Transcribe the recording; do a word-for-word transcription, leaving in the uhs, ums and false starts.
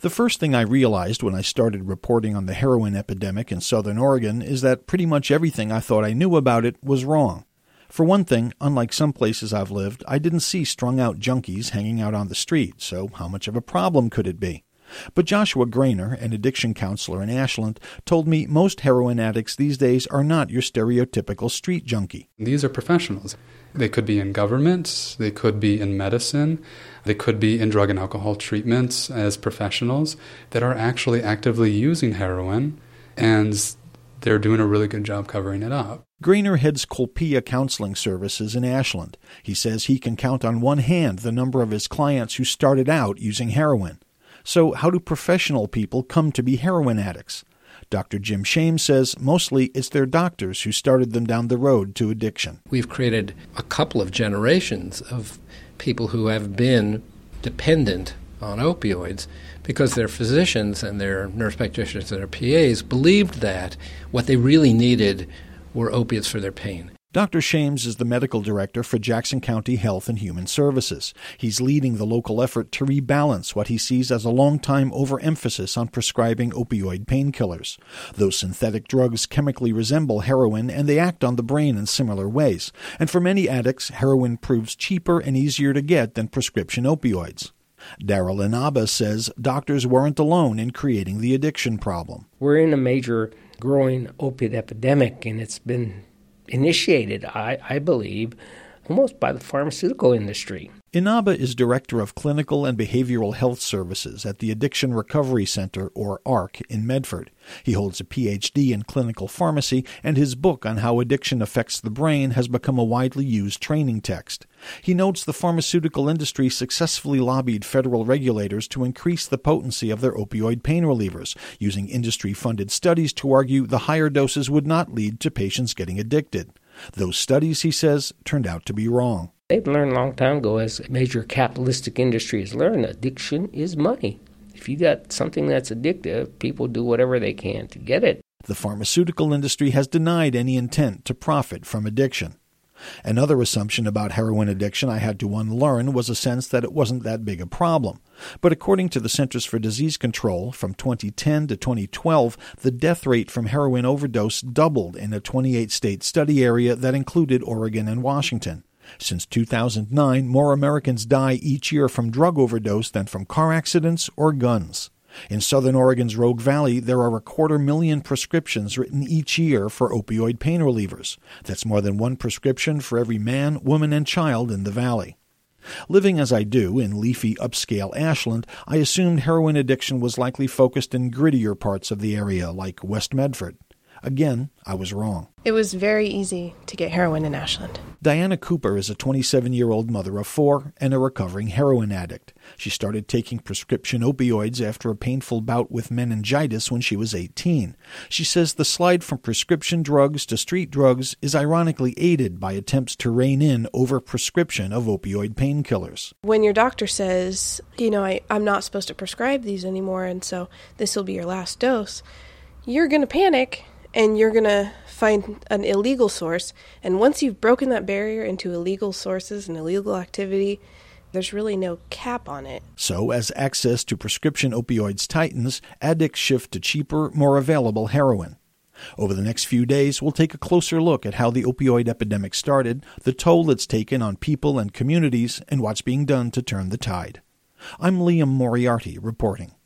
The first thing I realized when I started reporting on the heroin epidemic in Southern Oregon is that pretty much everything I thought I knew about it was wrong. For one thing, unlike some places I've lived, I didn't see strung-out junkies hanging out on the street, so how much of a problem could it be? But Joshua Grainer, an addiction counselor in Ashland, told me most heroin addicts these days are not your stereotypical street junkie. These are professionals. They could be in government, they could be in medicine, they could be in drug and alcohol treatments as professionals that are actually actively using heroin, and they're doing a really good job covering it up. Grainer heads Colpia Counseling Services in Ashland. He says he can count on one hand the number of his clients who started out using heroin. So how do professional people come to be heroin addicts? Doctor Jim Shames says mostly it's their doctors who started them down the road to addiction. We've created a couple of generations of people who have been dependent on opioids because their physicians and their nurse practitioners and their P As believed that what they really needed were opiates for their pain. Doctor Shames is the medical director for Jackson County Health and Human Services. He's leading the local effort to rebalance what he sees as a long-time overemphasis on prescribing opioid painkillers. Those synthetic drugs chemically resemble heroin, and they act on the brain in similar ways. And for many addicts, heroin proves cheaper and easier to get than prescription opioids. Daryl Inaba says doctors weren't alone in creating the addiction problem. We're in a major growing opiate epidemic, and it's been initiated, I, I believe, almost by the pharmaceutical industry. Inaba is Director of Clinical and Behavioral Health Services at the Addiction Recovery Center, or A R C, in Medford. He holds a P H D in clinical pharmacy, and his book on how addiction affects the brain has become a widely used training text. He notes the pharmaceutical industry successfully lobbied federal regulators to increase the potency of their opioid pain relievers, using industry-funded studies to argue the higher doses would not lead to patients getting addicted. Those studies, he says, turned out to be wrong. They've learned a long time ago, as major capitalistic industry has learned, addiction is money. If you got something that's addictive, people do whatever they can to get it. The pharmaceutical industry has denied any intent to profit from addiction. Another assumption about heroin addiction I had to unlearn was a sense that it wasn't that big a problem. But according to the Centers for Disease Control, from twenty ten to twenty twelve, the death rate from heroin overdose doubled in a twenty-eight state study area that included Oregon and Washington. Since two thousand nine, more Americans die each year from drug overdose than from car accidents or guns. In southern Oregon's Rogue Valley, there are a quarter million prescriptions written each year for opioid pain relievers. That's more than one prescription for every man, woman, and child in the valley. Living as I do in leafy upscale Ashland, I assumed heroin addiction was likely focused in grittier parts of the area, like West Medford. Again, I was wrong. It was very easy to get heroin in Ashland. Diana Cooper is a twenty-seven-year-old mother of four and a recovering heroin addict. She started taking prescription opioids after a painful bout with meningitis when she was eighteen. She says the slide from prescription drugs to street drugs is ironically aided by attempts to rein in over-prescription of opioid painkillers. When your doctor says, you know, I, I'm not supposed to prescribe these anymore, and so this will be your last dose, you're going to panic. And you're going to find an illegal source. And once you've broken that barrier into illegal sources and illegal activity, there's really no cap on it. So as access to prescription opioids tightens, addicts shift to cheaper, more available heroin. Over the next few days, we'll take a closer look at how the opioid epidemic started, the toll it's taken on people and communities, and what's being done to turn the tide. I'm Liam Moriarty reporting.